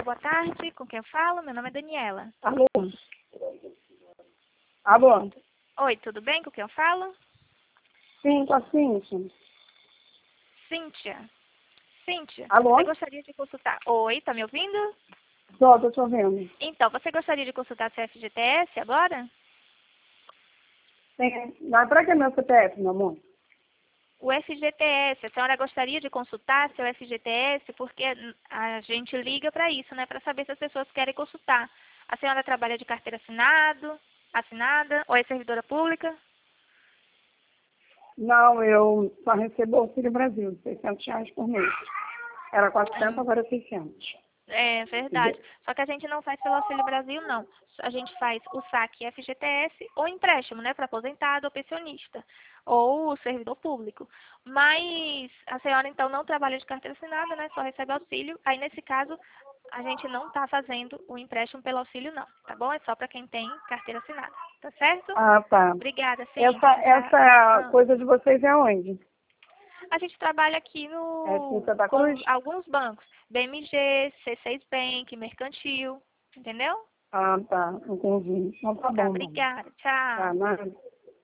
boa tarde. Com quem eu falo? Meu nome é Daniela. Alô? Alô? Oi, tudo bem? Com quem eu falo? Sim, com a Cíntia. Cíntia. Cíntia, Alô? você gostaria de consultar... Oi, tá me ouvindo? Tô te ouvindo. Então, você gostaria de consultar seu FGTS agora? Sim. Mas pra que meu CPF, meu amor? O FGTS, a senhora gostaria de consultar seu FGTS? Porque a gente liga para isso, né? Para saber se as pessoas querem consultar. A senhora trabalha de carteira assinada, ou é servidora pública? Não, eu só recebo Auxílio Brasil, R$ 600 por mês. Era 400, agora é 600. É verdade. Só que a gente não faz pelo Auxílio Brasil, não. A gente faz o saque FGTS ou empréstimo, né, para aposentado ou pensionista, ou servidor público. Mas a senhora, então, não trabalha de carteira assinada, né, só recebe auxílio. Aí, nesse caso, a gente não está fazendo o empréstimo pelo auxílio, não, tá bom? É só para quem tem carteira assinada, tá certo? Ah, tá. Obrigada, Essa, Cíntia. essa Ah. coisa de vocês é onde? A gente trabalha aqui É aqui em Santa com Cruz? alguns bancos. BMG, C6 Bank, Mercantil, entendeu? Ah, tá. Entendi. Então tá Tá, bom, mano. obrigada. Tá, Tchau. nada.